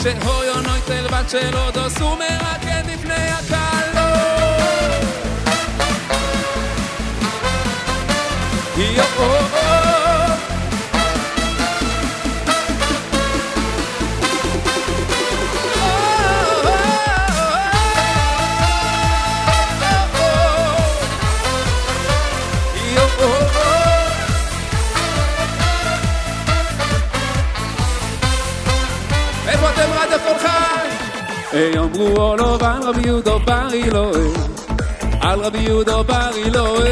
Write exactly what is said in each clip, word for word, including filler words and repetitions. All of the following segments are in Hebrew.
שהויו נויטל בת שלו דוסו מרקד לפני הקלו יו איפה אתם רדיו כל חי? אמרו עולוב על רבי יהודו בר אילוי על רבי יהודו בר אילוי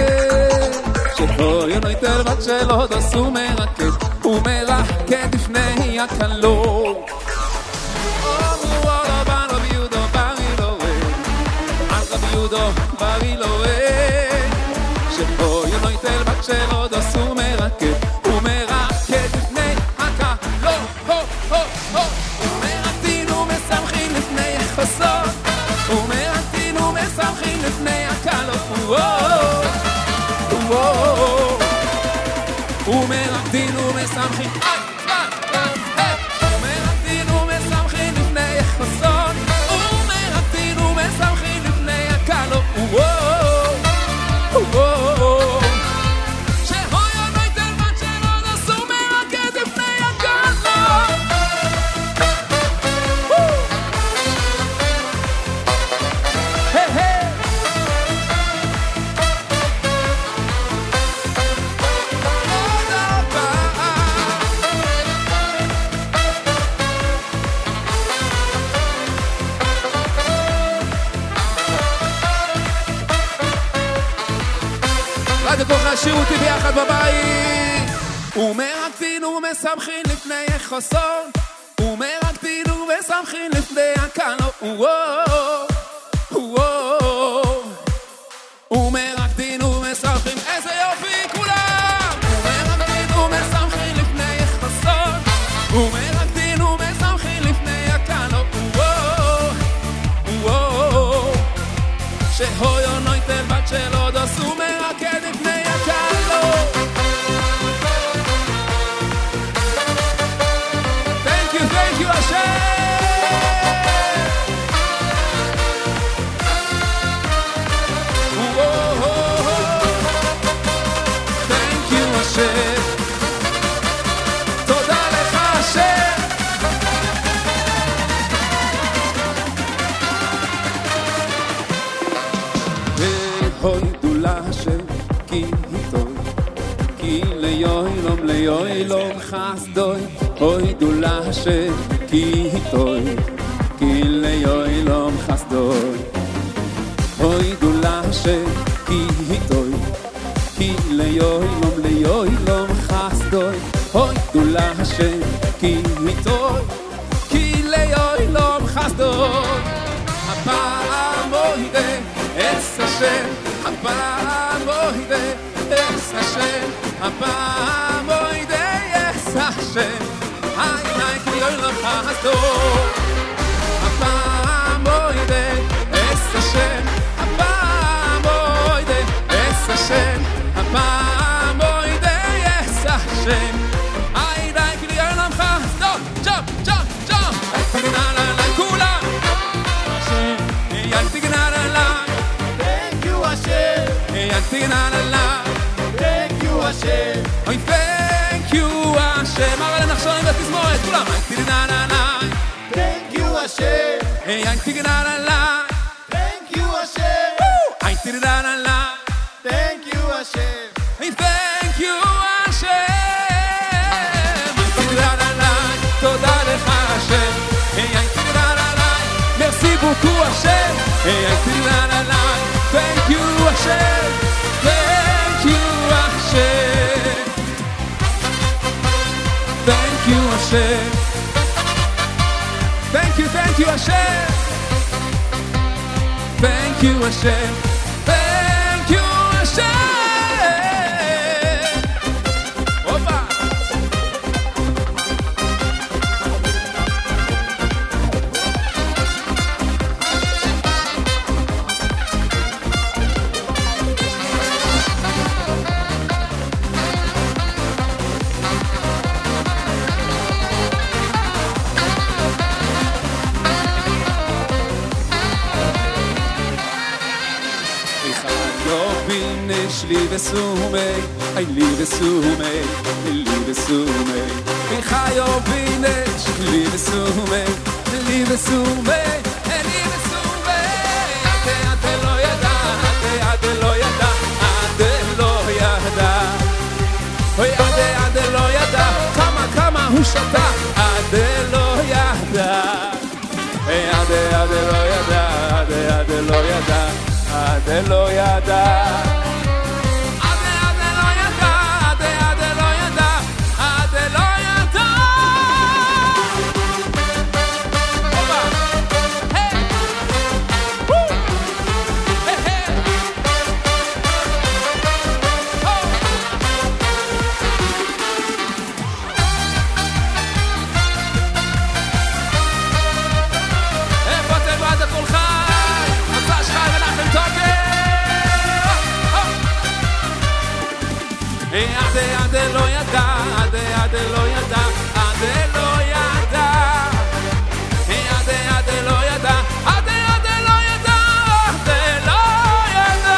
שכל ינויטל בת שלו דסו מרקד ומרקד לפני הקלו אמרו עולוב על רבי יהודו בר אילוי על רבי יהודו בר אילוי שכל ינויטל בת שלו דסו מרקד ומרקד לפני הקלו הו הו הו ומרקדינו משמחים לפני החסות ומרקדינו משמחים לפני הקלו ומרקדינו משמחים ומרקדינו משמחים לפני החסות ומרקדינו משמחים לפני הקלו שירו אותי ביחד בבית ומרקדין ומשמחין לפני החסון ומרקדין ומשמחין לפני הקלו ומרקדין ומשמחין איזה יופי כולם ומרקדין ומשמחין לפני החסון ומרקדין ומשמחין לפני הקלו שהויו נויטל בת שלו דסו מרקד לפני Thank you, thank you, Hashem. Oh, oh, oh. Thank you, Hashem. תודה לך, Hashem. והוידו להשם כי היטוי כי ליום ליום חסדוי הוידו להשם כי היטוי כי ליום חסדוי הוידו להשם כי היטוי כי ליום ליום חסדוי הוידו להשם כי היטוי כי ליום חסדוי הפעם הוידה אס השם הפעם הוידה אס השם הפעם הוידה אס השם היי היי כי ליום חסדוי הפעם הוידה אס השם הפעם הוידה אס השם הפעם הוידה אס השם היי היי כי ליום חסדוי ג'אמפ ג'אמפ ג'אמפ תגנה עליי כולם ינתי גנה עליי Thank you Hashem ינתי גנה עליי Thank you Hashem אוי thank you Hashem אבל נחשוב עם התזמורת כולם ינתי גנה עליי Thank you Hashem ינתי גנה עליי Thank you Hashem ינתי גנה עליי Thank you Hashem אוי thank you Hashem ינתי גנה עליי תודה לך Hashem ינתי גנה עליי Merci beaucoup Hashem ינתי גנה עליי Thank you Hashem Thank you Hashem Thank you Hashem Thank you, thank you Hashem Thank you Hashem Thank you Hashem Opa ich liebe Sume, ich liebe Sume, ich liebe Sume. Ich hayo bine, ich liebe Sume, ich liebe Sume, ich liebe Sume. Ate ate lo yada, ate ate lo yada, ate lo yada. Oy ate ate lo yada, kama kama hu shata, ate lo yada. Hey ate ate lo yada, ate ate lo yada, ate lo yada. Ade ade lo yada, ade ade lo yada, ade lo yada. Ade ade lo yada, ade ade lo yada, ade lo yada.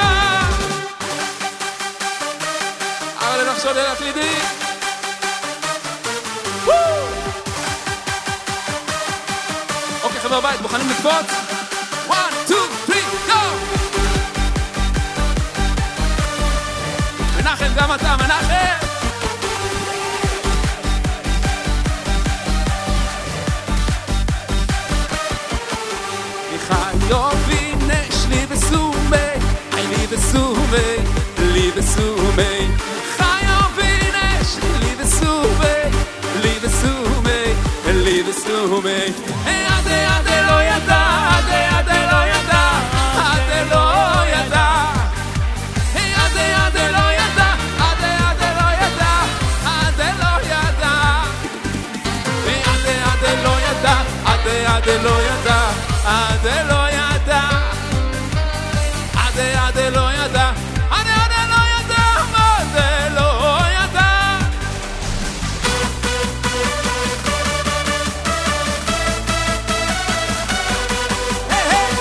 אבל נחשוב אל הקלידי. אוקיי חבר'ה בית, מוכנים לקפוץ? one, two, three, go! מנחם, גם אתה, מנחם! Ich liebe Sume, I liebe Sume, liebe Sume. Ich liebe Sume, liebe Sume, liebe Sume. Ade ade lo yada, ade ade lo yada, ade lo yada. Ade ade lo yada, ade ade lo yada, ade lo yada. Ade ade lo yada, ade ade lo yada, ade lo yada. Ade ade lo yada, ade ade lo yada, ade lo yada. Hey hey.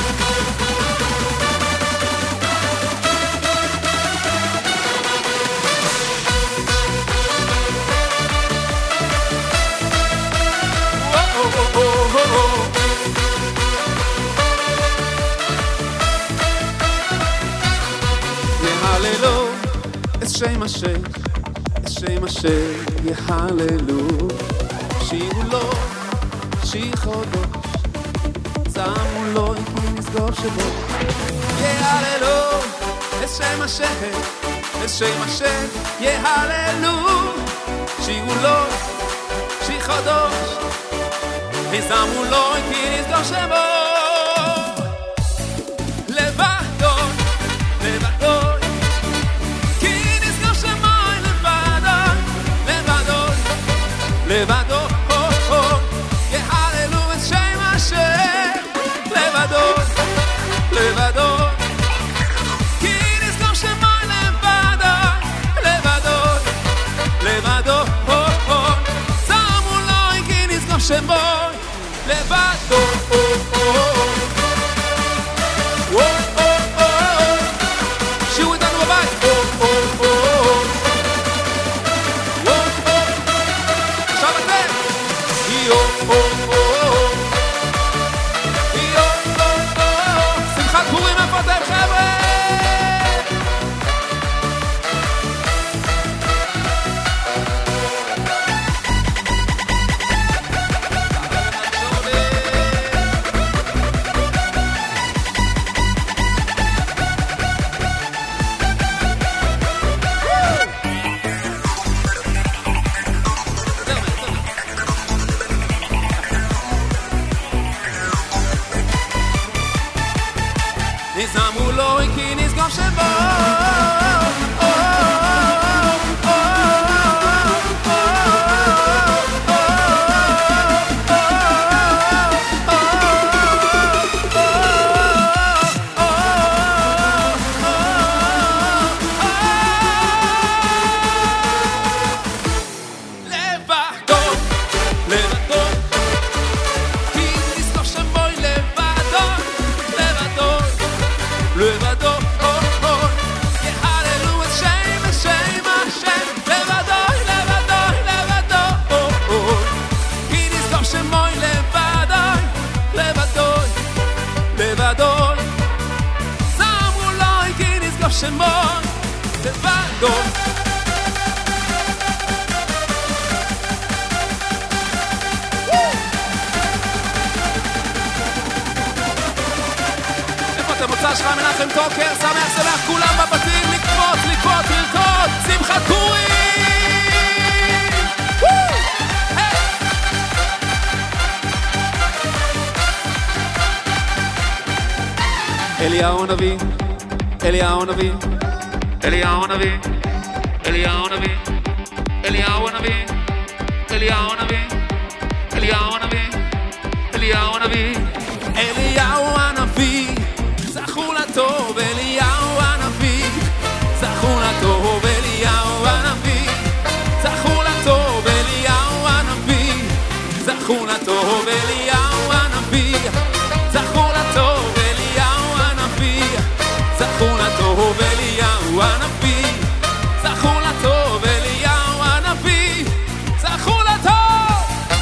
Oh oh oh oh oh. Yehallelu, es Shem Hashem, es Shem Hashem, Yehallelu. שירו לו, שיחודו, שמו לו עם נסגור שבו. יהללו, את שם השם, את שם השם, יהללו. שירו לו, שיחודו, שמו לו עם נסגור שבו. לבדו, לבדו, כי נסגור שבו, לבדו, לבדו, לבדו. לבדו כי נזכור שמוי לבדו לבדו לבדו שמו לו כי נזכור שמוי לבדו שירו איתנו בבית עכשיו אתם פורים איפה אתם חבר'ה נזמו לו כי נסגור שבו לבדו, לבדו, oh, oh, שמוי לבדוי, לבדוי, לבדוי. אמרו לו כי נסגור שמוי לבדוי. איפה אתם מוצא שלך מנחם טוקר? שמח שמח כולם בבתים לקפוץ, לקפוץ, לרקוד, שמחת פורים. אליהו הנביא, אליהו הנביא, אליהו הנביא, אליהו הנביא, אליהו הנביא, אליהו הנביא, אליהו הנביא, אליהו הנביא, אליהו הנביא, זכו לטוב, אליהו הנביא, זכו לטוב, אליהו הנביא, זכו לטוב, אליהו הנביא, זכו לטוב, אליהו הנביא, זכו לטוב. זכו לטוב אליהו הנביא, זכו לטוב אליהו הנביא, זכו לטוב.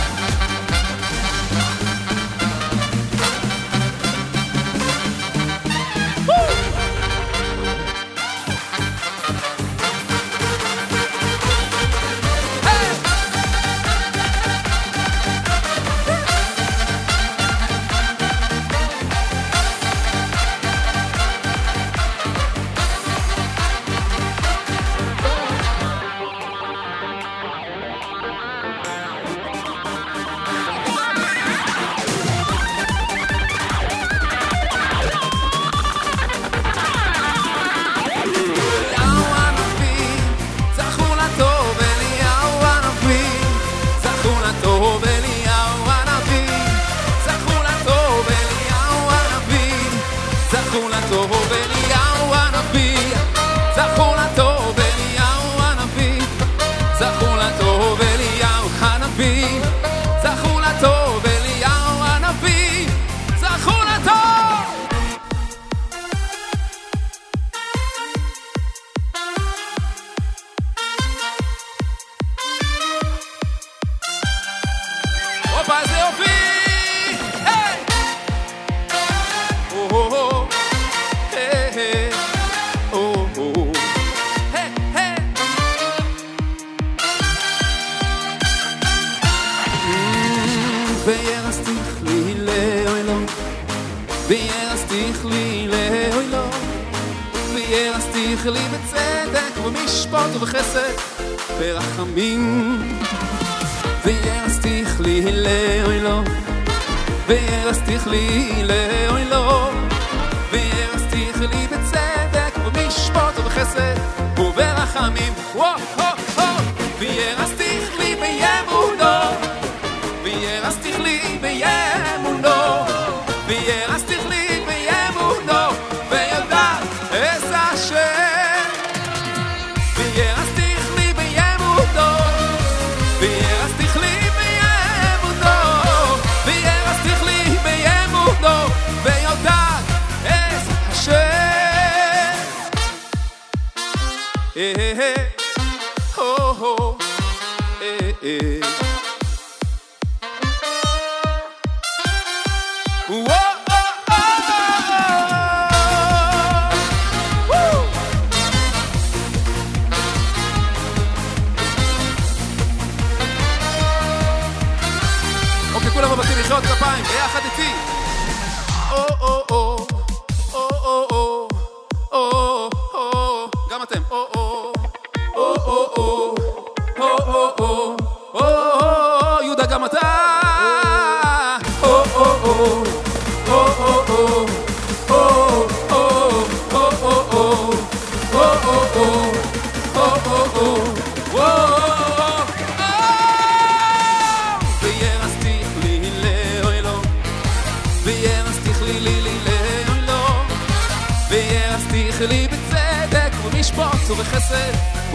לי בצדק ובמשפט ובחסד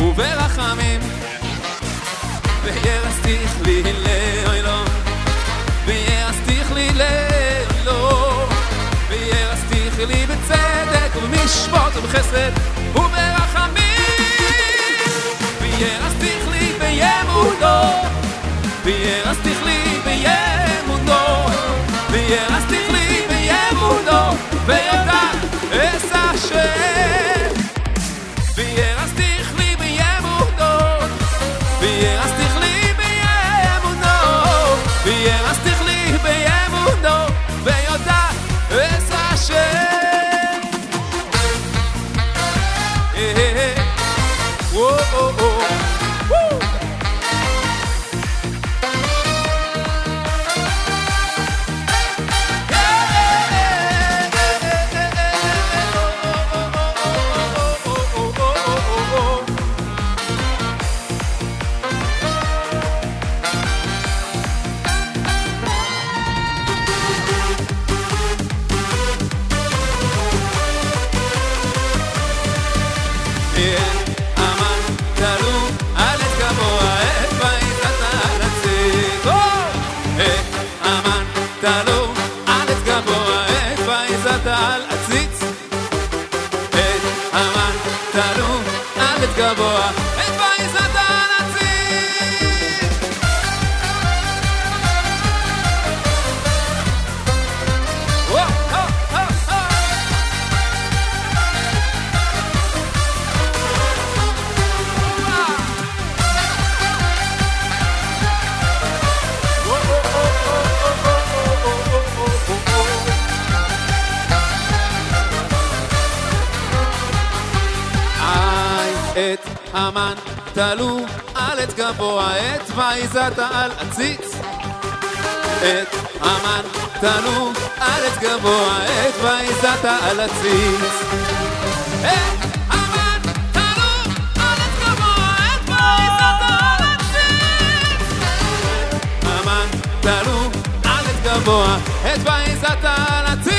וברחמים וירסתיך לי לאוילום וירסתיך לי לאוילום וירסתיך לי בצדק ובמשפט ובחסד וברחמים וירסתיך לי בימונו וירסתיך לי בימונו המן תלו על עץ גבוה, את ויזת על עציץ. את המן תלו על עץ גבוה, את ויזת על עציץ. את המן תלו על עץ גבוה, את ויזת על עציץ. המן תלו על עץ גבוה, את ויזת על עציץ.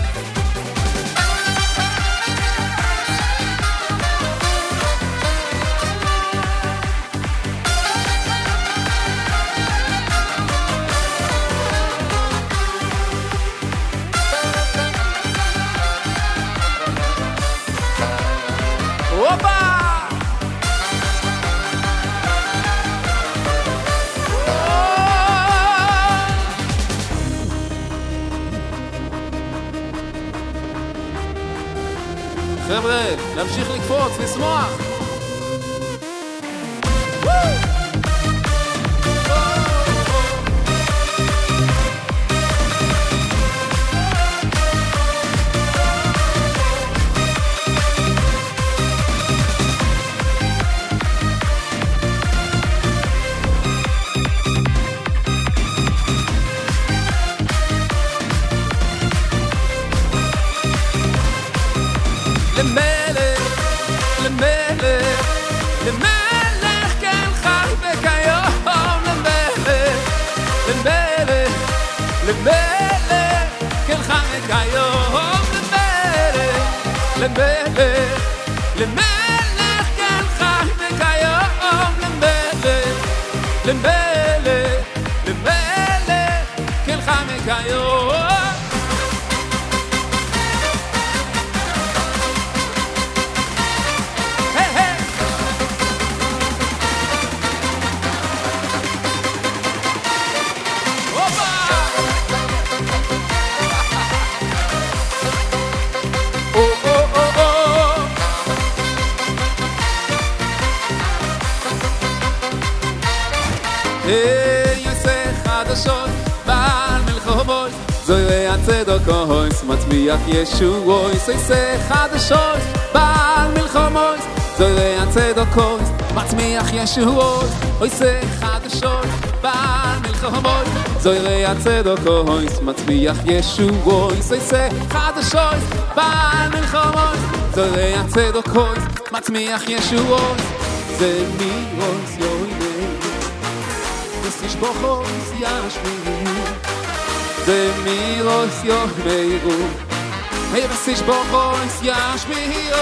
חבר'ה, להמשיך לקפוץ, לשמוח. למלך, למלך, למלך כן חי וכיום. למלך, למלך, למלך כן חי וכיום. למלך, למלך, למלך כן חי וכיום. למלך, למלך, למלך כן חי וכיום. יעשה חדשות בעל מלחמות, זוהי הצדקות מצמיח ישועות. יעשה חדשות בעל מלחמות, זוהי הצדקות מצמיח ישועות. יעשה חדשות בעל מלחמות, זוהי הצדקות מצמיח ישועות. יעשה חדשות בעל מלחמות, זוהי הצדקות מצמיח ישועות. זה מירוס יוינה יש בחוץ ישמיעו, זה מירוס יחמירו, יש בחוץ ישמיעו.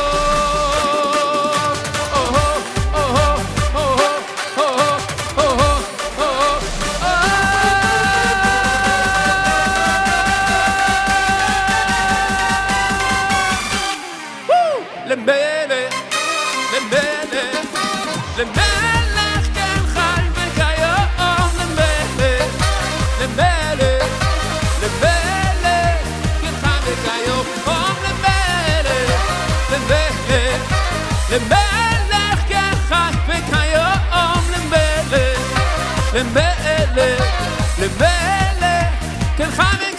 למלך, למלך, למלך כן חי וכיום. למלך, למלך, למלך כן חי וכיום. למלך, למלך, למלך כן חי וכיום. למלך, למלך, למלך כן חי וכיום.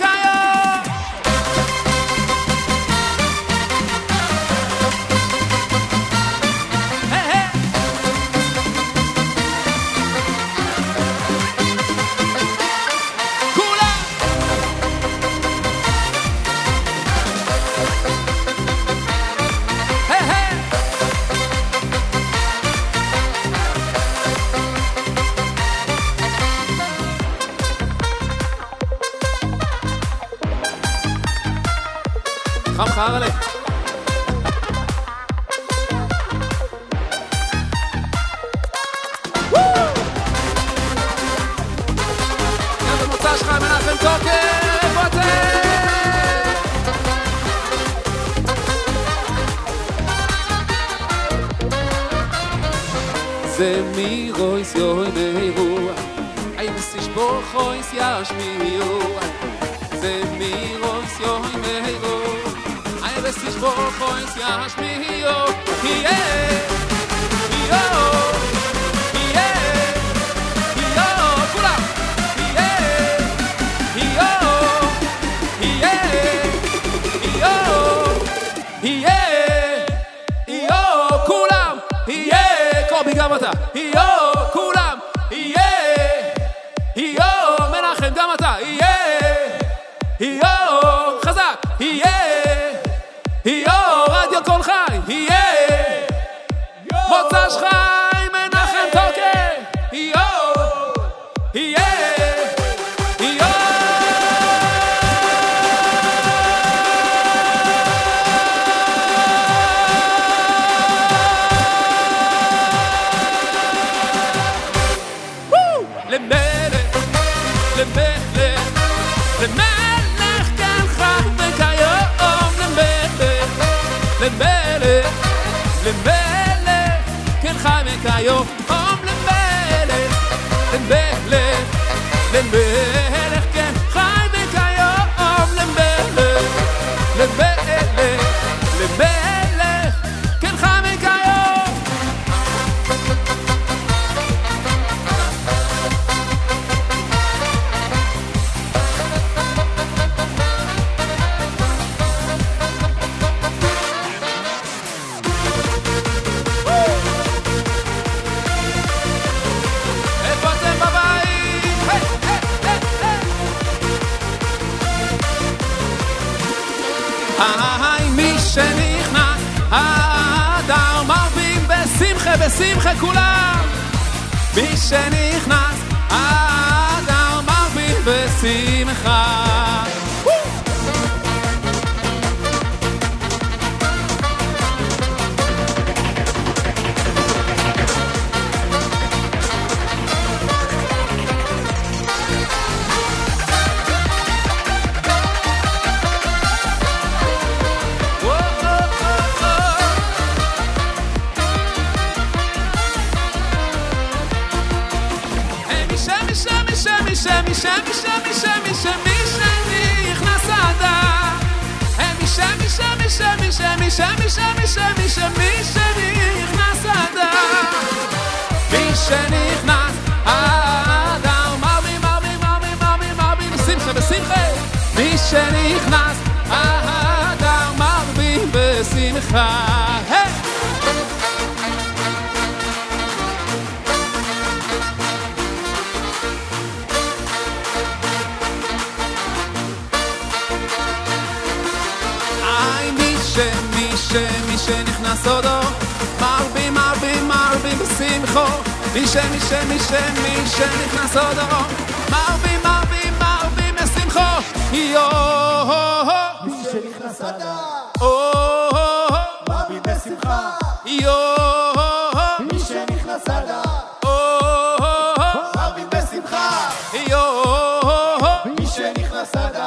חם חר עלי גם במוצא שלך מנחם קוקר בוטה זה מירויס יוי נהירו אי מסיש בוחויס ישמיעו זה מירויס יוי נהירו es ist vor uns ja schmio hier hier hier hier kula hier hier hier hier hier kula hier אתה, יו, כולם, יהיה, יו, מנחם, גם אתה, יהיה, יו, חזק, יהיה, יו, רדיו כל חי, יהיה, מוצא שחי, מנחם תוקה, יו, יהיה, יו. למלך, למלך, למלך כן חי וכיום, למלך, למלך, למלך כן חי וכיום, למלך, למלך, למלך כן חי וכיום, למלך, למלך, למלך כן חי וכיום. איפה אתם בבית? היי, היי, היי, היי. היי, מי שנכנס, האדר מרבים בשמחה, בשמחה כולם. מי שנכנס, האדר מרבים בשמחה. מי שנכנס אדר, מי שנכנס אדר מרבים, מרבים, מרבים, מרבים, מרבים בשמחה, בשמחה. מי שנכנס אדר מרבים בשמחה. מי שנכנס אודו מרבים, מרבים, מרבים בשמחו. מי ש, מי ש, מי ש, מי שנכנס אודו מרבים, מרבים, מרבים בשמחו. יו, מי שנכנס אדר מרבים בשמחה. יו, מי שנכנס אדר מרבים בשמחה. יו, מי שנכנס אדר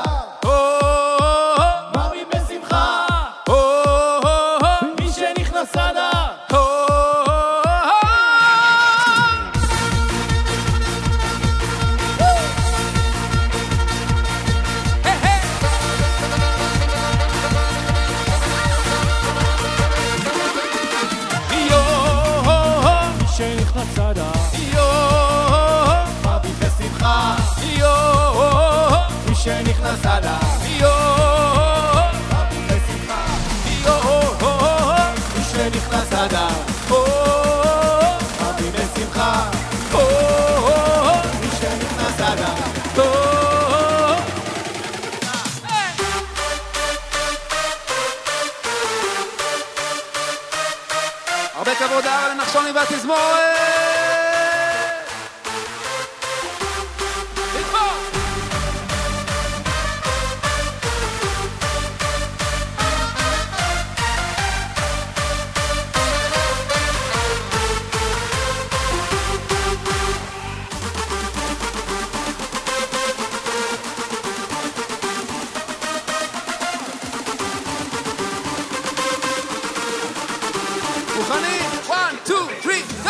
שנכנס אדר יו, מרבים בשמחה. יו, מי שנכנס אדר מרבים בשמחה. מי שנכנס אדר הרבה כבוד הר לנחשוני והתזמורת. מוכנים? one, two, three, go!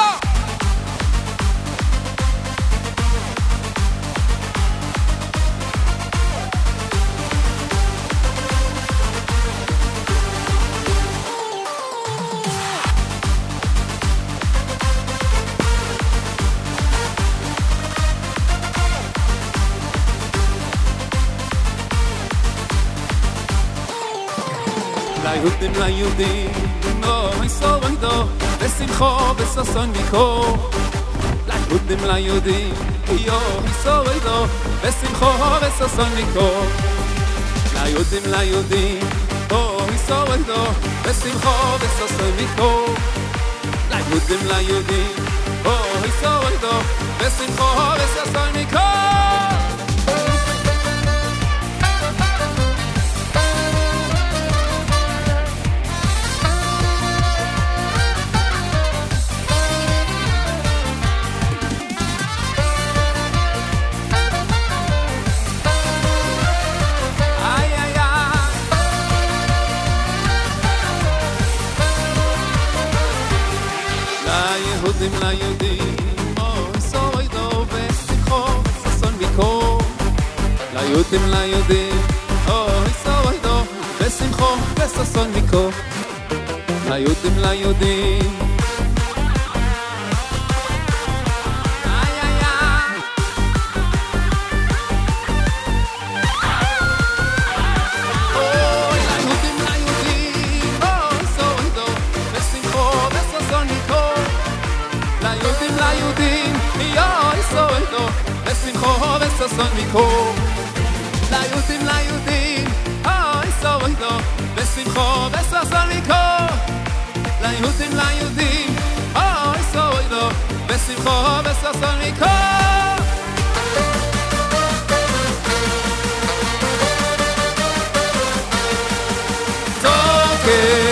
ליהודים ליהודים, לא יסור איתו ושמחו וששון מקור. ליהודים ליהודים, יו היסורידו, ושמחו וששון מקור. ליהודים ליהודים, יו היסורידו, ושמחו וששון מקור. ליהודים ליהודים, יו היסורידו, ושמחו וששון מקור. ליהודים ליהודים, אוי סורידו ושמחו וששון מקור. ליהודים ליהודים, אוי סורידו ושמחו וששון מקור. ליהודים ליהודים, איי איי איי. אוי ליהודים ליהודים, אוי סורידו ושמחו וששון מקור. ליהודים ליהודים, יוי סורידו, ושמחו וששון מקור. ליהודים ליהודים, אוי סורידו, ושמחו וששון מקור. ליהודים ליהודים, אוי סורידו, ושמחו וששון מקור. טוקר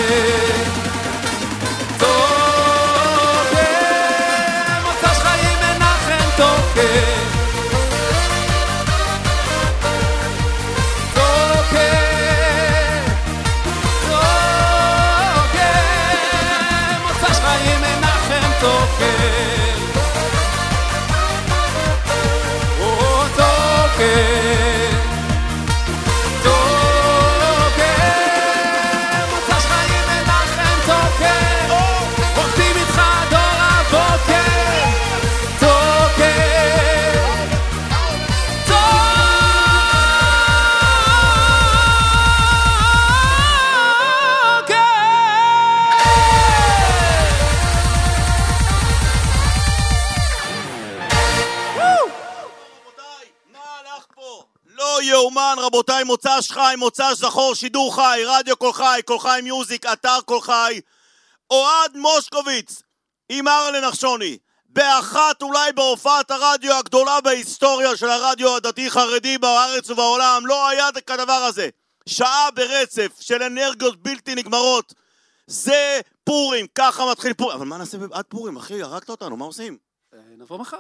רבותיי, מוצ"ש חי, מוצ"ש זכור, שידור חי, רדיו כל חי, כל חי מיוזיק, אתר כל חי. אוהד מושקוביץ עם ארלן נחשוני, באחת אולי בהופעת הרדיו הגדולה בהיסטוריה של הרדיו הדתי חרדי בארץ ובעולם. לא היה כדבר הזה. שעה ברצף של אנרגיות בלתי נגמרות. זה פורים, ככה מתחיל פורים. אבל מה נעשה עד פורים, אחי? הרגת אותנו, מה עושים? נבוא מחר.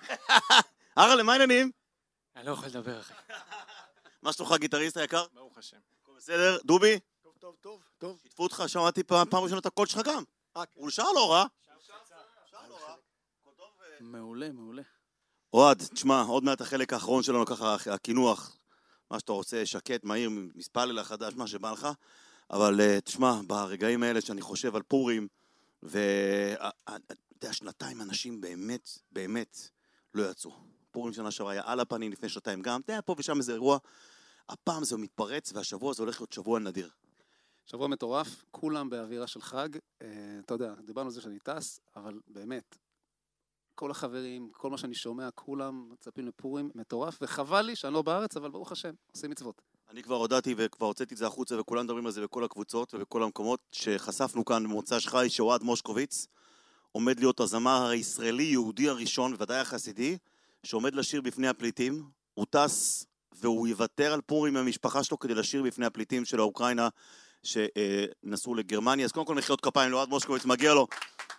ארלן, מה העניינים? אני לא יכול לדבר, אחי. מה שלומך, גיטריסט היקר? ברוך השם. בסדר, דובי? טוב, טוב, טוב, טוב. שיתפו אותך, שמעתי פעם ראשונה את הקול שלך גם. הוא שר לא רע. שר לא רע. מעולה, מעולה. אוהד, תשמע, עוד מעט החלק האחרון שלנו, ככה, הכינוח, מה שאתה רוצה, שקט, מהיר, מספלל החדש, מה שבא לך. אבל תשמע, ברגעים האלה שאני חושב על פורים, ואתה יודע, שנתיים אנשים באמת, באמת לא יצאו. פורים שנה שעברה היה על הפנים, לפני שנתיים גם, אתה יודע, פה ושם איזה אירוע. הפעם זה מתפרץ, והשבוע זה הולך להיות שבוע נדיר. שבוע מטורף, כולם באווירה של חג. אתה יודע, דיברנו על זה שאני טס, אבל באמת, כל החברים, כל מה שאני שומע, כולם מצפים לפורים, מטורף, וחבל לי שאני לא בארץ, אבל ברוך השם, עושים מצוות. אני כבר הודעתי וכבר הוצאתי את זה החוצה, וכולם מדברים על זה בכל הקבוצות ובכל המקומות, שחשפנו כאן במוצ"ש חי, שאוהד מושקוביץ עומד להיות הזמר הישראלי, יהודי הראשון, ודאי החסידי, שעומד לשיר בפני הפליטים. הוא טס והוא יוותר על פורים מהמשפחה שלו כדי לשיר בפני הפליטים של האוקראינה שנסעו לגרמניה. אז קודם כל מחיאות כפיים לאוהד מושקוביץ, מגיע לו.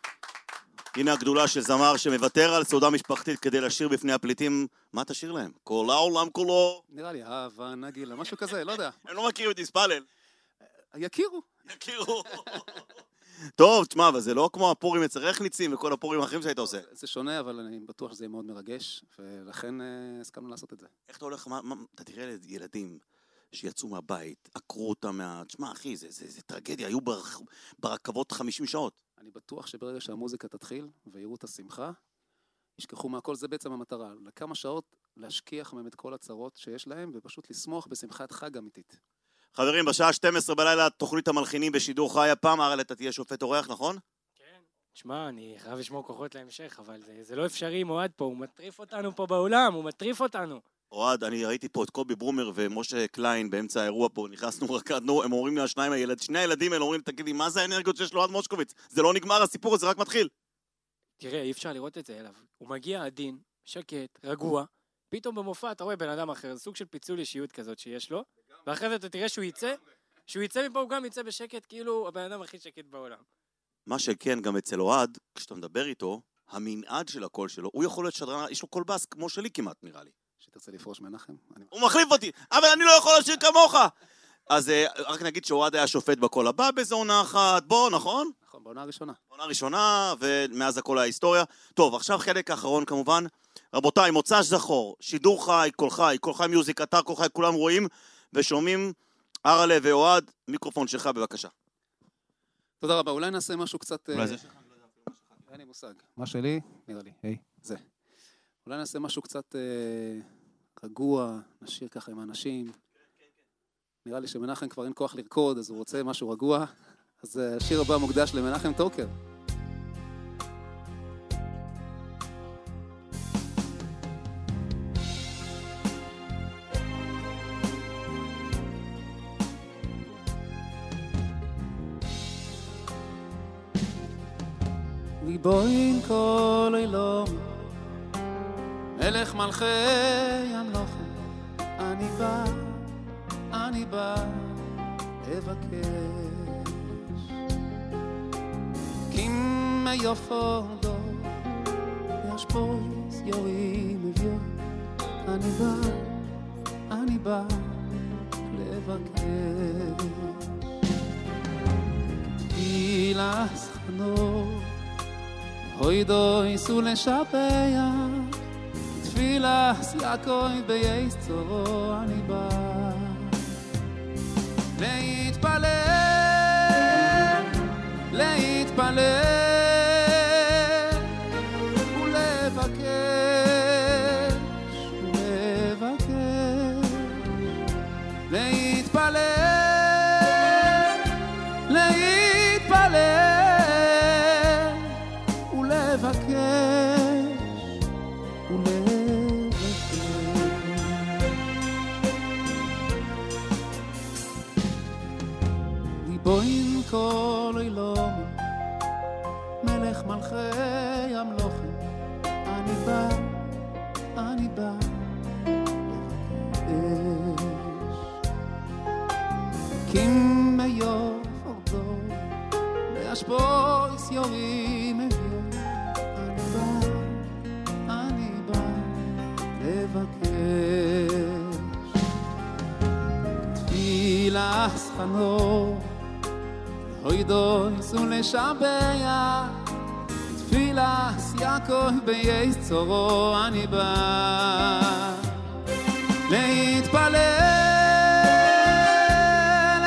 הנה הגדולה של זמר שמוותר על סעודה משפחתית כדי לשיר בפני הפליטים. מה תשיר להם? כל העולם כולו. נראה לי, אהבה, נגילה, משהו כזה, לא יודע. הם לא מכירים את מספלל. יכירו. יכירו. טוב, תשמע, אבל זה לא כמו הפורים אצל ניצים וכל הפורים האחרים שהיית עושה. זה שונה, אבל אני בטוח שזה יהיה מאוד מרגש, ולכן הסכמנו לעשות את זה. איך אתה הולך, מה, מה, אתה תראה ילדים שיצאו מהבית, עקרו אותם מה... תשמע, אחי, זה, זה, זה טרגדיה, היו בר, ברכבות חמישים שעות. אני בטוח שברגע שהמוזיקה תתחיל ויראו את השמחה, ישכחו מהכל, זה בעצם המטרה. לכמה שעות להשכיח מהם את כל הצרות שיש להם, ופשוט לשמוח בשמחת חג אמיתית. חברים, בשעה שתים עשרה בלילה תוכנית המלחינים בשידור חי הפעם. ארל, אתה תהיה שופט אורח, נכון? כן. תשמע, אני חייב לשמור כוחות להמשך, אבל זה, זה לא אפשרי עם אוהד פה, הוא מטריף אותנו פה באולם, הוא מטריף אותנו. אוהד, אני ראיתי פה את קובי ברומר ומשה קליין באמצע האירוע פה, נכנסנו, רקדנו, הם אומרים לי השניים הילד, שני הילדים האלה אומרים, תגידי, מה זה האנרגיות שיש לאוהד מושקוביץ? זה לא נגמר, הסיפור הזה רק מתחיל. תראה, אי אפשר לראות את זה אליו. הוא מגיע עדין, שקט, רגוע, פתאום במופע אתה רואה בן אדם אחר, זה סוג של פיצול אישיות כזאת שיש לו, ואחרי זה אתה תראה שהוא יצא, שהוא יצא מפה הוא גם יצא בשקט, כאילו הבן אדם הכי שקט בעולם. מה שכן, גם אצל אוהד, כשאתה מדבר איתו, המנעד של הקול שלו, הוא יכול להיות שדרן, יש לו קול בס כמו שלי כמעט, נראה לי. שתרצה לפרוש מנחם? אני... הוא מחליף אותי, אבל אני לא יכול לשיר כמוך. אז רק נגיד שאוהד היה שופט בקול הבא באיזו עונה אחת, בוא, נכון? נכון, בעונה הראשונה. בעונה הראשונה, ומאז הכל ההיסטוריה. טוב, עכשיו חלק האחרון כמובן. רבותיי, מוצ"ש זכור, שידור חי, קול חי, קול חי מיוזיק, אתר קול חי, כולם רואים ושומעים. ארלה ואוהד, מיקרופון שלך בבקשה. תודה רבה, אולי נעשה משהו קצת... אולי זה שלך? אין לי מושג. מה שלי? נראה לי. היי, זה. אולי נעשה משהו קצת אה, רגוע, נשאיר ככה עם האנשים. נראה לי שמנחם כבר אין כוח לרקוד, אז הוא רוצה משהו רגוע. אז השיר הבא מוקדש למנחם טוקר. ריבוין כל אילום, מלך מלכי המלוכים, אני בא, אני בא לבקש. קים יופו דו, יש פוס יורי מביו, אני בא, אני בא לבקש. תפילה סחנו hoi doi su le shapea tfila yakoi beis tsoro ani ba להתפלל להתפלל ולבקש ולבקש להתפלל להתפלל ריבוין כל אילום, מלך מלכי המלוכים, אני בא, אני בא לבקש. קים מיוף אורדו, להשפויס יורי מביו, אני בא, אני בא לבקש. תפילה סחנו hoi doi su le shabea tfila yakoi beis tsoro ani ba להתפלל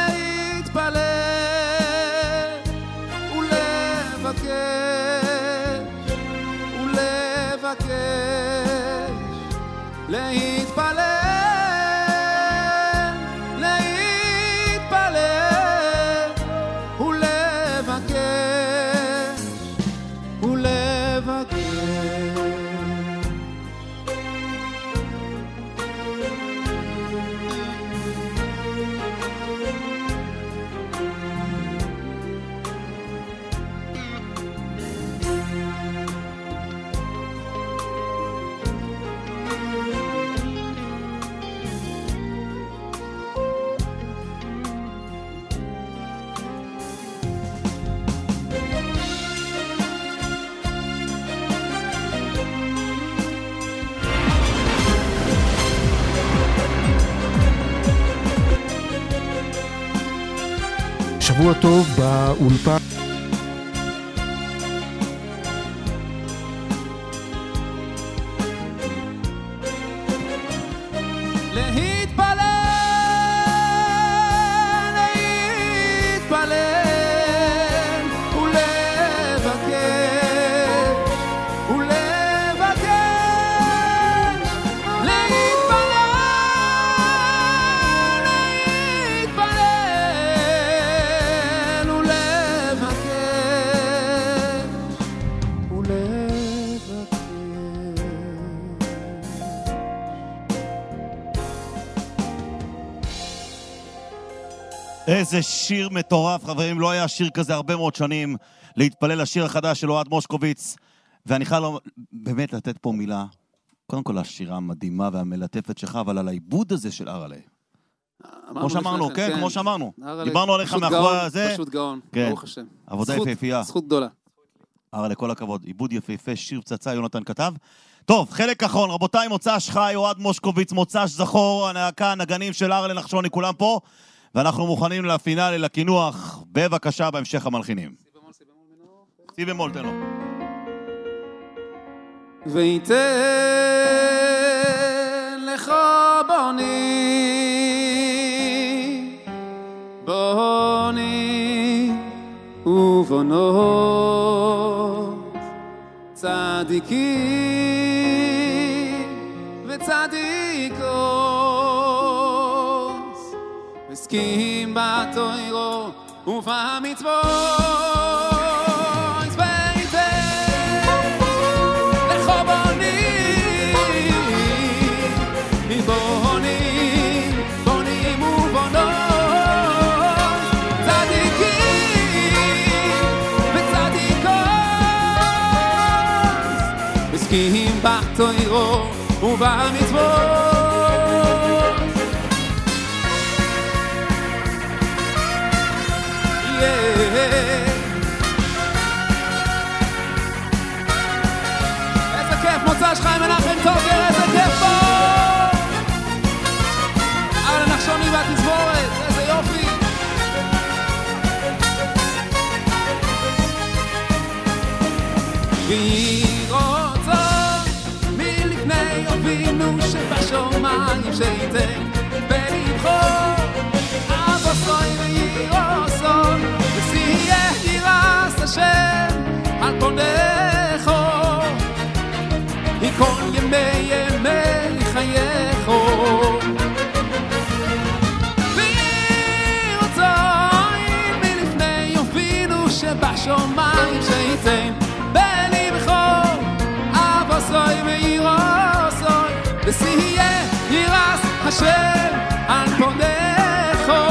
להתפלל ולבקש ולבקש להתפלל שבוע טוב באולפן. איזה שיר מטורף, חברים, לא היה שיר כזה הרבה מאוד שנים, להתפלל לשיר החדש של אוהד מושקוביץ, ואני חייב באמת לתת פה מילה, קודם כל השירה המדהימה והמלטפת שלך, אבל על העיבוד הזה של ארלה. כמו שאמרנו, כן, כמו שאמרנו. דיברנו עליך מאחורי הזה. פשוט גאון, ברוך השם. עבודה יפהפייה. זכות גדולה. ארלה, כל הכבוד, עיבוד יפהפה, שיר פצצה, יונתן כתב. טוב, חלק אחרון, רבותיי, מוצ"ש חי, אוהד מושקוביץ, מוצ"ש זכור, הנעקה, נגנים של ארלה נחשוני, כולם פה, ואנחנו מוכנים לפינאלי, לכינוח, בבקשה, בהמשך המלחינים. סי במול, תן לו. ויתן לך בוני, בוני ובונות, צדיקים וצדיקות, עוסקים בתורה ובמצוות. עוסקים בתורה ובמצוות. איזה כיף, מוצ"ש חי מנחם טוקר, איזה כיף פה! ארלה נחשוני והתזמורת, איזה יופי! ויהי רצון מלפני אבינו שבשמיים שייתן בלבחו אבא סוי וירוסון ושיהיה יראת השם על פונךו כל ימי ימי חייךו. ויהי רצון מלפני אבינו שבשמיים שייתן סוי וירוסון ושיהיה יראת השם על פונךו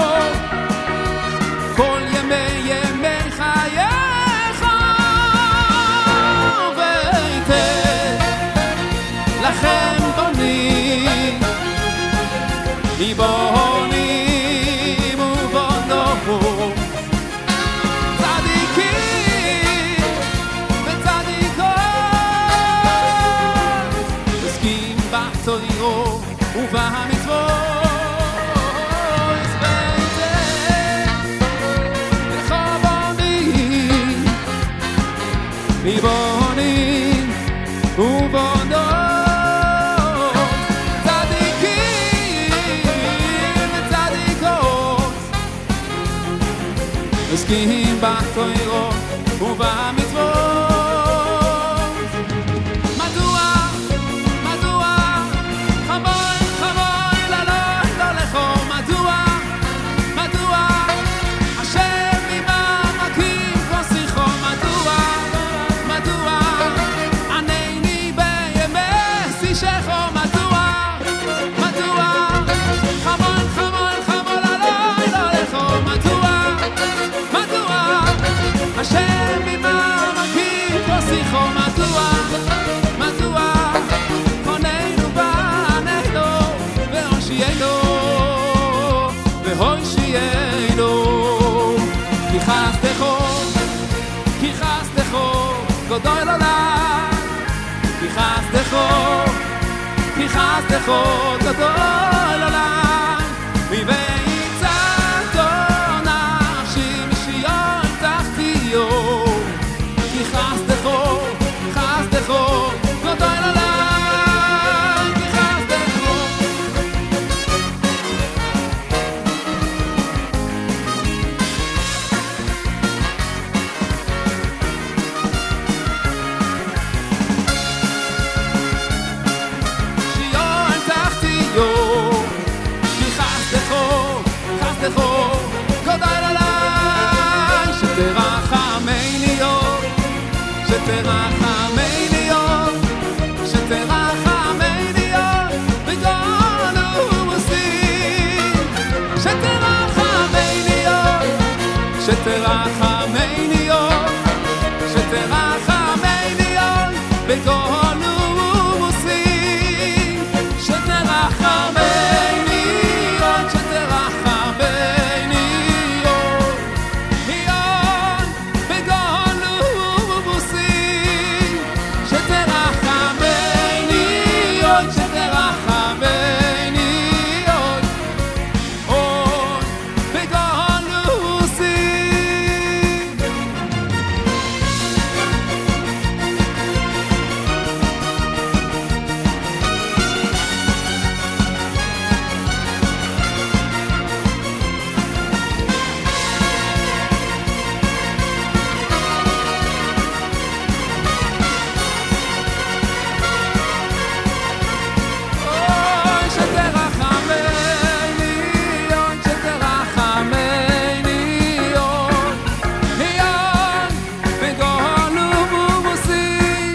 כל ימי ימי חייך. ויתן לכם בונים בונים ובונות, צדיקים וצדיקות, עוסקים בתורה ובמצוות. ויתן לך בונים בונים ובונות, צדיקים וצדיקות, עוסקים בתורה ובמצוות. מדוע, מדוע, חמוי, חמוי, לא, לא, לא לכו, מדוע, מדוע, השם ממעמקים כוסיכו, מדוע, מדוע, ענני בימי שישכו, מדוע, מדוע, חמוי, חמוי, חמוי, לא, לא, לא לכו, מדוע, מדוע, השם ממעמקים כוסיכו, מדוע, מדוע, חוננו בנינו והושיענו והושיענו, כי חסדךו, כי חסדךו גדול עולם, כי חסדךו, כי חסדךו גדול עולם, ויצאתו נפשי משיון תחתיו, כי חסדךו, חסדךו גדול עולם, כי חסדךו. שיון תחתיו, כי חסדךו, חסדךו גדול עליי, שתרחמני יום, שתרחמני יום, שתרחמני יום, וגדול הוא מוסיף, שתרחמני יום, שתרחמני עוד, שתרחמני עוד, בכל ומוסי, שתרחמני עוד, שתרחמני עוד, עוד, בכל ומוסי, שתרחמני עוד, שתרחמני עוד, עוד, בכל ומוסי. אוי, שתרחמני עוד, שתרחמני עוד, עוד, בכל ומוסי,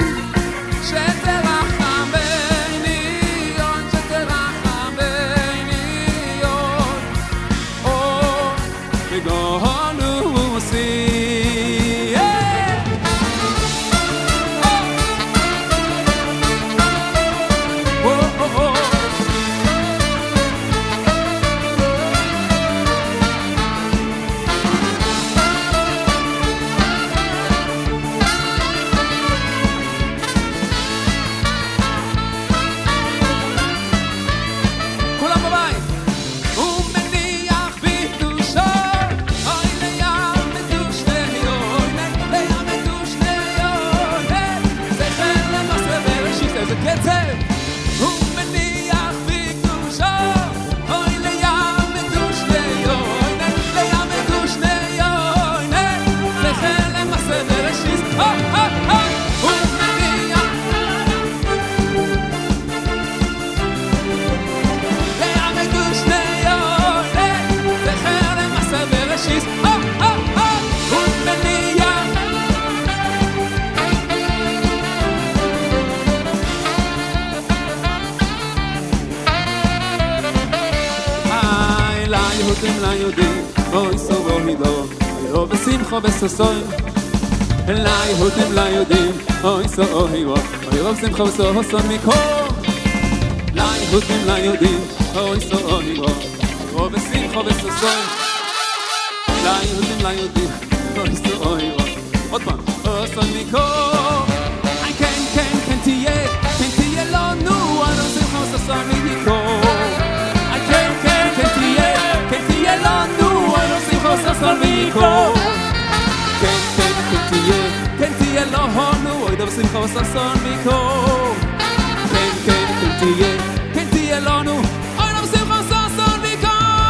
שתרחמני עוד, שתרחמני עוד, עוד, בכל ומוסי. Oh, oh, oh. כולם בבית. הוא מניח בקדושו, אוי לים מדוש ליון, לים מדוש ליון, זכר למעשה בראשית, איזה קצב. הוא מניח בקדושו, אוי לים מדוש ליון, לים מדוש ליון, זכר למעשה בראשית, הו הו הו. הוא מניח לים מדוש ליון, זכר למעשה בראשית, הו הו הו. הוא מניח היי, ליהודים ליהודים, אוי סורו הידו, הידו בשמחו בששון. ליהודים ליהודים, אוי סורו הידו, הידו בשמחו בששון מכל. ליהודים ליהודים, אוי סורו הידו, הידו בשמחו בששון. ליהודים ליהודים, אוי סורו הידו, עוד פעם, בששון מכל. היי, כן, כן, כן תהיה, כן תהיה לנו, הידו בשמחו בששון מכל. היי, כן, כן, כן תהיה, כן תהיה לנו, הידו בשמחו בששון מכל. כן, כן, כן תהיה, כן תהיה לנו, הידו בשמחו בששון מכל. כן, כן, כן תהיה, כן תהיה לנו, הידו בשמחו בששון מכל.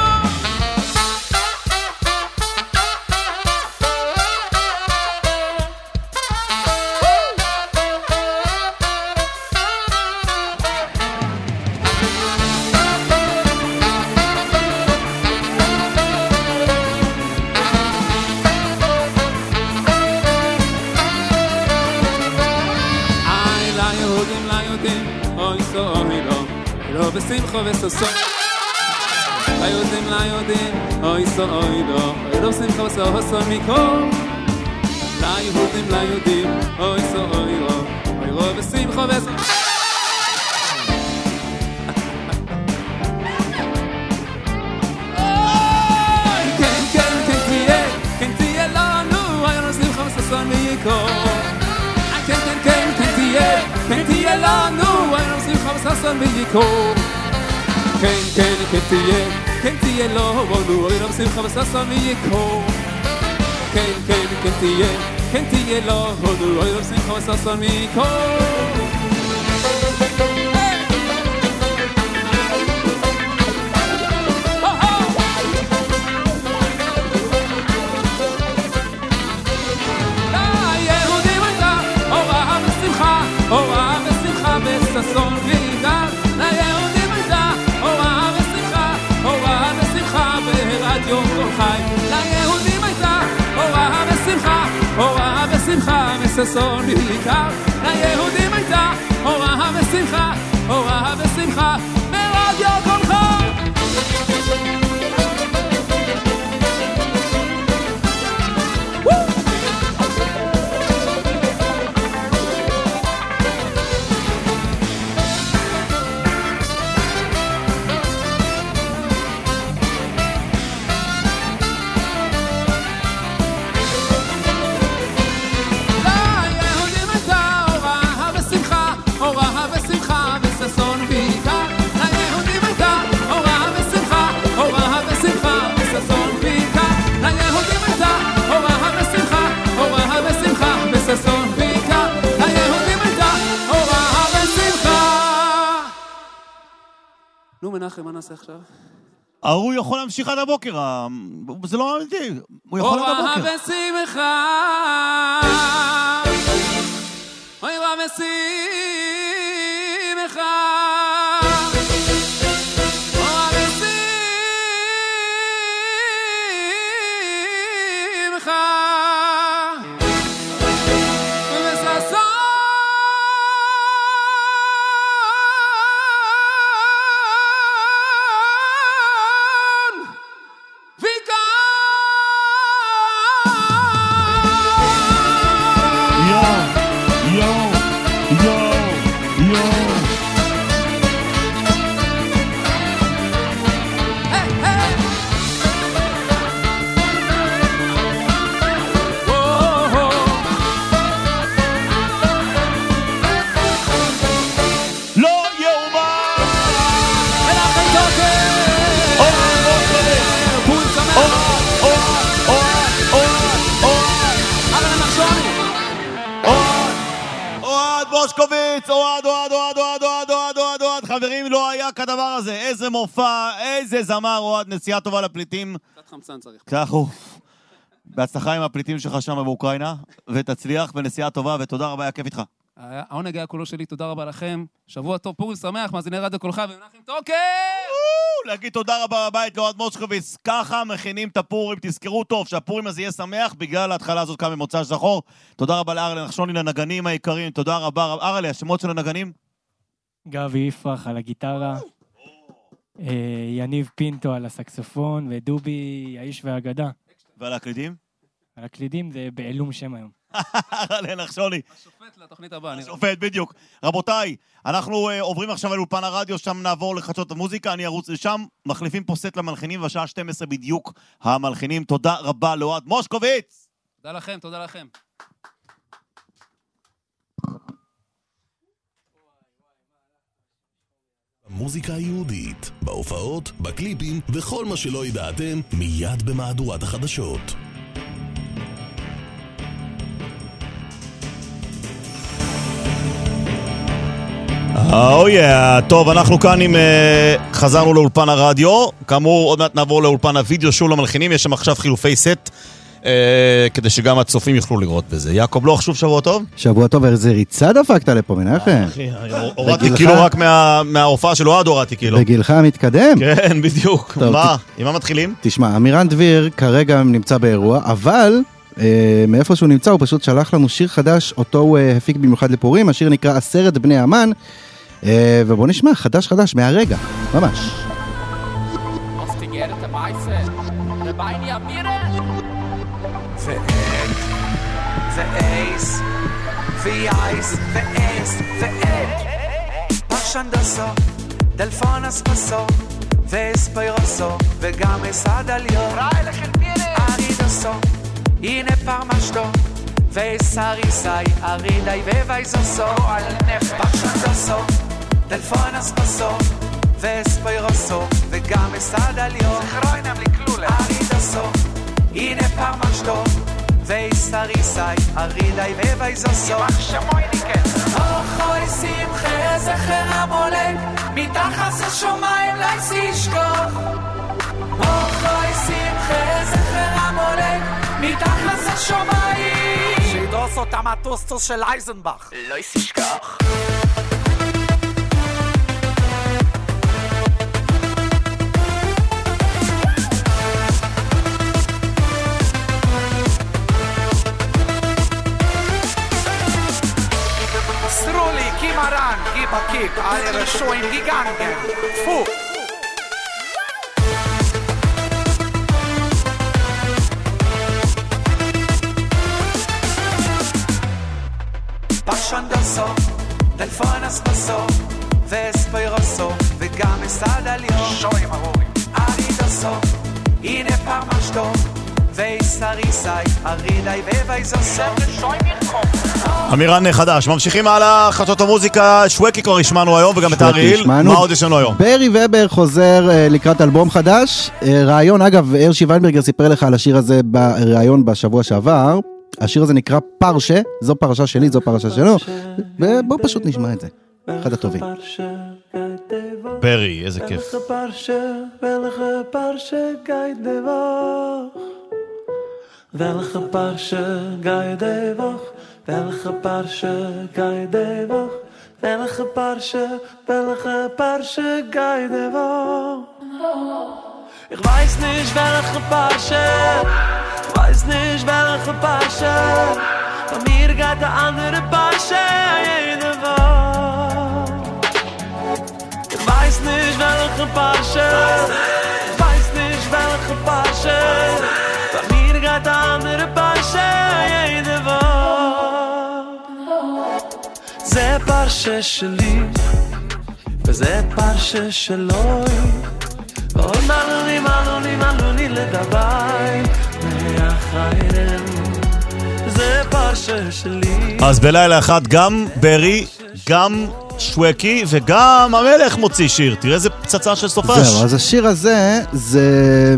היי, ליהודים ליהודים, אוי סורי לא, לא בשמחו וששון. ליהודים ליהודים, אוי סורי לא, לא בשמחו וששון מכל. ליהודים ליהודים, אוי סורי לא, לא בשמחו וששון. אוי, כן, כן, כן תהיה, כן תהיה לנו, היו בשמחו וששון מכל. כן, כן, כן, כן תהיה, כן תהיה לנו, היינו שמחה וששון ויקור. כן, כן, כן תהיה, כן תהיה לנו, היינו שמחה וששון ויקור. כן, כן, כן תהיה, כן תהיה לנו, היינו שמחה וששון ויקור. אורה ושמחה בששון ועידה, ליהודים הייתה אורה ושמחה, אורה ושמחה ברדיו כל חי. ליהודים הייתה אורה ושמחה, אורה ושמחה בששון בעיקר. ליהודים הייתה אורה ושמחה, אורה ושמחה ברדיו כל חי. מנחם, מה נעשה עכשיו? הוא יכול להמשיך עד הבוקר, זה לא אמיתי, הוא יכול עד הבוקר. אוהב ושמחה, אוהב ושמחה, אוהב ושמחה, וששון מושקוביץ, אוהד, אוהד, אוהד, אוהד, אוהד, אוהד, אוהד, אוהד, חברים, לא היה כדבר הזה, איזה מופע, איזה זמר, אוהד, נסיעה טובה לפליטים. קצת חמצן צריך. כך הוא. בהצלחה עם הפליטים שלך שם באוקראינה, ותצליח בנסיעה טובה, ותודה רבה, היה כיף איתך. העונג היה כולו שלי, תודה רבה לכם. שבוע טוב, פורים שמח, מאזיני רדיו קולך, ומנחם תוקף! להגיד תודה רבה בבית לאוהד מושקוביץ, ככה מכינים את הפורים, תזכרו טוב שהפורים הזה יהיה שמח בגלל ההתחלה הזאת כאן במוצא שחור. תודה רבה לארלה נחשוני לנגנים העיקריים, תודה רבה. ארלה, השמות של הנגנים? גבי יפרח על הגיטרה, יניב פינטו על הסקסופון, ודובי האיש והאגדה. ועל הקלידים? על הקלידים זה בעילום שם היום. ארלה נחשוני. השופט לתוכנית הבאה. השופט, בדיוק. רבותיי, אנחנו עוברים עכשיו על אולפן הרדיו, שם נעבור לחדשות המוזיקה, אני ארוץ לשם, מחליפים פה סט למלחינים, והשעה שתים עשרה בדיוק המלחינים. תודה רבה לאוהד מושקוביץ. תודה לכם, תודה לכם. המוזיקה היהודית, בהופעות, בקליפים, וכל מה שלא ידעתם, מיד במהדורת החדשות. אוי, טוב, אנחנו כאן עם... חזרנו לאולפן הרדיו, כאמור עוד מעט נעבור לאולפן הוידאו שוב למלחינים, יש שם עכשיו חילופי סט, כדי שגם הצופים יוכלו לראות בזה. יעקב לוח, שוב שבוע טוב? שבוע טוב, איזה ריצה דפקת לפה מנחם. הורדתי כאילו רק מההופעה של אוהד הורדתי כאילו. בגילך המתקדם? כן, בדיוק. מה? עם מה מתחילים? תשמע, אמירן דביר כרגע נמצא באירוע, אבל... מאיפה שהוא נמצא, הוא פשוט שלח לנו שיר חדש, אותו הוא הפיק במיוחד לפורים, השיר נקרא עשרת בני המן, ובוא נשמע, חדש חדש, מהרגע, ממש. ועד, ואייס, ואייס, ואייס, ועד, פרשנדוסו, דלפונס פסו, ואספיירוסו, וגם אסדליו, ארידוסו, הנה פרמשתו, וסריסאי, ארידאי וויזוסו, פרשנדוסו, דלפונס פסו, ואספיירוסו, וגם אסדליו, ארידוסו, הנה פרמשתו, וסריסאי, ארידאי וויזוסו, אוכוי שמחה זכר המולק, מתחת השומיים לסישכוח, אוכוי שמחה זכר המולק, מתחת השומיים, שידרוס אותם הטוסטוס של אייזנבך, לא ישכח. Sruli, Kimaran, Giba Kip, alle Reschoim Giganten, Fu! פרשנדוסו, דלפונס פסו, וספיירוסו, וגם אסדליו, שוים ארורים, ארידוסו, הנה פרמשתו, וסריסאי, ארידאי וויזוסו, שוים ירקום. אמירן חדש, ממשיכים על החדשות המוזיקה, שווקי כבר השמענו היום וגם את אריאל, מה עוד יש לנו היום? ברי ובר חוזר לקראת אלבום חדש, רעיון, אגב, ארשי ויינברגר סיפר לך על השיר הזה ברעיון בשבוע שעבר, השיר הזה נקרא פרשה, זו פרשה שלי, זו פרשה שלו, ובוא פשוט נשמע את זה. אחד הטובים. ברי, איזה כיף. Welke parsje, welke parsje ga je de wacht? Welke parsje ga je de wacht? Welke parsje ga je de wacht? Welke parsje, welke parsje ga je de wacht? Ich weiß nicht welche parsje, ich weiß nicht welche parsje, von mir geht der andere parsje jede Woche. Ich weiß nicht welche parsje, ich weiß nicht welche parsje, von mir geht der andere parsje jede Woche. זה פרשה שלי וזה פרשה שלוי, אוי מלוני מלוני מלוני לדביי מהחיירם, זה פרשה שלי. אז בלילה אחד גם ברי, גם שווקי וגם המלך מוציא שיר. תראה איזה פצצה של סופש. זהו, אז השיר הזה זה...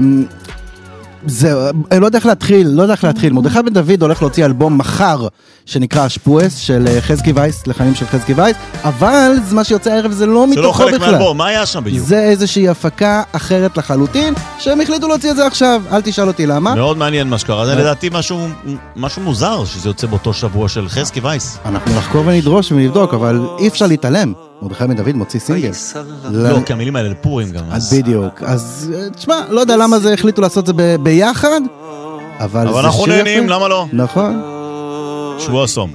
זהו, לא יודע איך להתחיל, לא יודע איך להתחיל. מרדכי בן דוד הולך להוציא אלבום מחר שנקרא השפועס של חזקי וייס, לחנים של חזקי וייס, אבל מה שיוצא הערב זה לא מתוכו בכלל. זה לא חלק מהאלבום, מה היה שם בדיוק? זה איזושהי הפקה אחרת לחלוטין, שהם החליטו להוציא את זה עכשיו, אל תשאל אותי למה. מאוד מעניין מה שקרה, זה לדעתי משהו, משהו מוזר שזה יוצא באותו שבוע של חזקי וייס. אנחנו נחקור ונדרוש ונבדוק, אבל אי אפשר להתעלם. מרדכי בן דוד מוציא סינגל. לא, כי המילים האלה לפורים גם. אז בדיוק. אז תשמע, לא יודע למה זה החליטו לעשות את זה ביחד, אבל אבל אנחנו נהנים, למה לא? נכון. שבוע סום.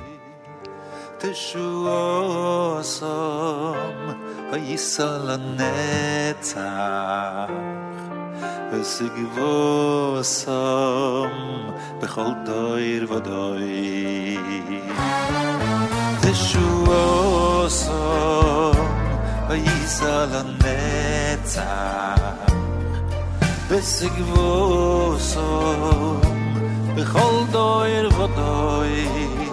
תשוע סום, היסה לנצח, וסגבו סום, בכל דויר ודויר. תשוע סום, היסה לנצח, וסגבו סום, בכל דויר ודויר.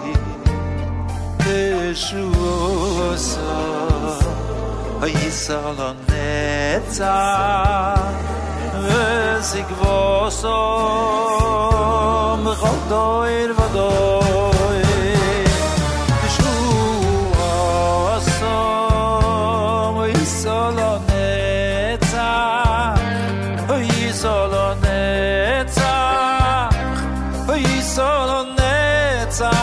תשוע סום, היסה לנצח, וסגבו סום, בכל דויר ודויר. תשוע סום, היסה לנצח, היסה לנצח, היסה לנצח.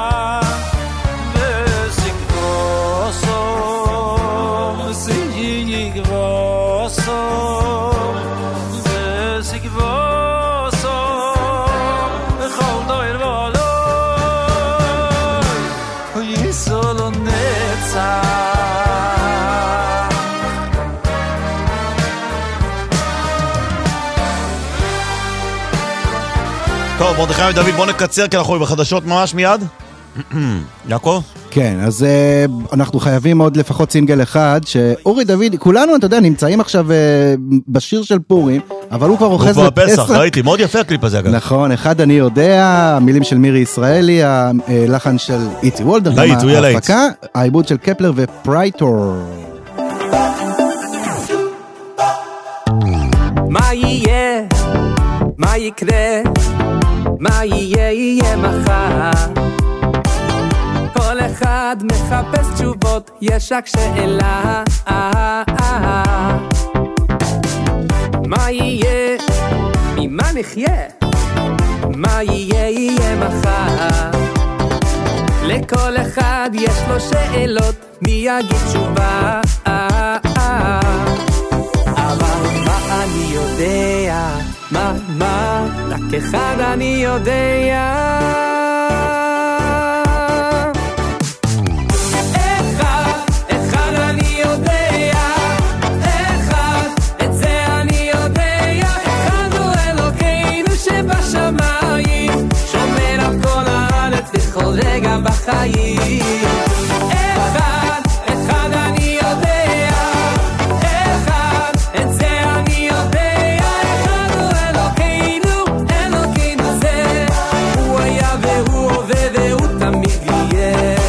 טוב, מרדכי בן דוד, בוא נקצר כי אנחנו בחדשות ממש מיד. יעקב? כן, אז uh, אנחנו חייבים עוד לפחות סינגל אחד, שאורי דוד, כולנו, אתה יודע, נמצאים עכשיו uh, בשיר של פורים, אבל הוא כבר רוחז לפסח. הוא כבר פסח, ראיתי, מאוד יפה הקליפ הזה אגב. נכון, אחד אני יודע, המילים של מירי ישראלי, הלחן של איצי וולדר, להיט, הוא יהיה להיט. ההפקה, העיבוד של קפלר ופרייטור. מה יהיה? מה יקרה? מה יהיה? יהיה מחר. כל אחד מחפש תשובות, יש רק שאלה. מה יהיה? ממה נחיה? מה יהיה? יהיה מחר. לכל אחד יש לו שאלות, מי יגיד תשובה? אבל מה אני יודע? מה, מה? רק אחד אני יודע. רגע בחיים אחד, אחד אני יודע אחד, את זה אני יודע אחד הוא אלוקינו, אלוקינו זה הוא היה והוא עובד והוא תמיד יהיה.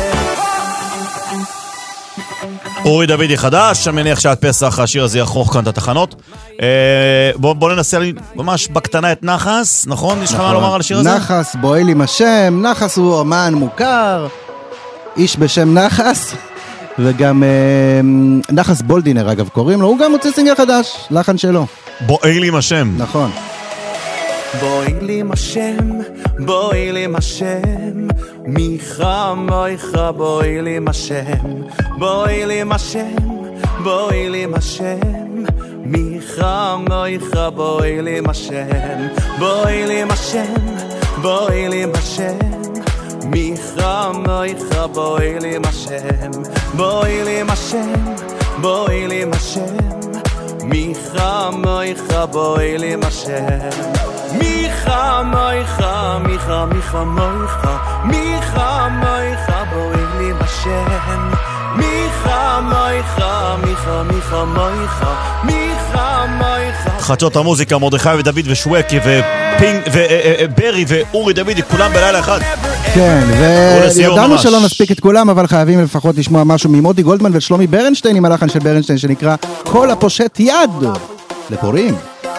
אורי דודי חדש, אני מניח שעד פסח השיר הזה יחרוך כאן את התחנות. בוא, בוא ננסה ממש בקטנה את נחס, נכון? יש לך מה לומר על השיר הזה? נחס בועל עם השם, נחס הוא אמן מוכר, איש בשם נחס, וגם אה, נחס בולדינר אגב קוראים לו, הוא גם מוצא סינגל חדש, לחן שלו. בואי לי עם השם. נכון. בואי לי עם השם, בואי לי עם השם, מיכה מויכה בואי לי עם השם, בואי לי עם השם, בואי לי עם השם, מיכה מויכה בואי לי עם השם, בואי לי עם השם, בואי לי עם השם, מיכה מויכה בואי לי עם השם, בואי לי עם השם, בואי לי עם השם, מיכה מויכה בואי לי עם השם, מיכה מויכה, מיכה מיכה מויכה, מיכה מויכה בואי לי עם השם, מיכה מויכה, מיכה מיכה מויכה, מיכה מויכה. חדשות המוזיקה, מרדכי ודוד ושווקי ופינג וברי ואורי דודי, כולם בלילה אחד. כן, וידענו שלא נספיק את כולם, אבל חייבים לפחות לשמוע משהו ממודי גולדמן ושלומי ברנשטיין עם הלחן של ברנשטיין שנקרא כל הפושט יד לפורים.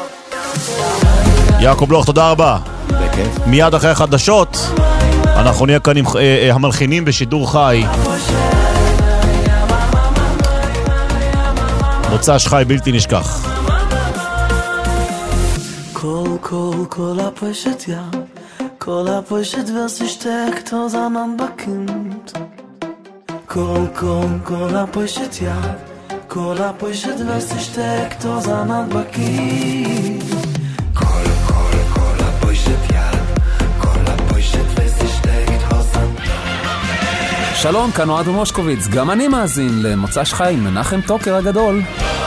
יעקב בלוך, תודה רבה. בכיף. מיד אחרי החדשות אנחנו נהיה כאן עם המלחינים בשידור חי. מוצא שחי בלתי נשכח. כל כל כל הפושט יד, כל הפושט וסשטקט אוזנן בקינט, כל כל כל הפושט יד, כל הפושט וסשטקט אוזנן בקינט, כל כל כל הפושט יד, כל הפושט וסשטקט אוזנן. שלום, כאן אוהד מושקוביץ, גם אני מאזין למוצא שחי, מנחם טוקר הגדול.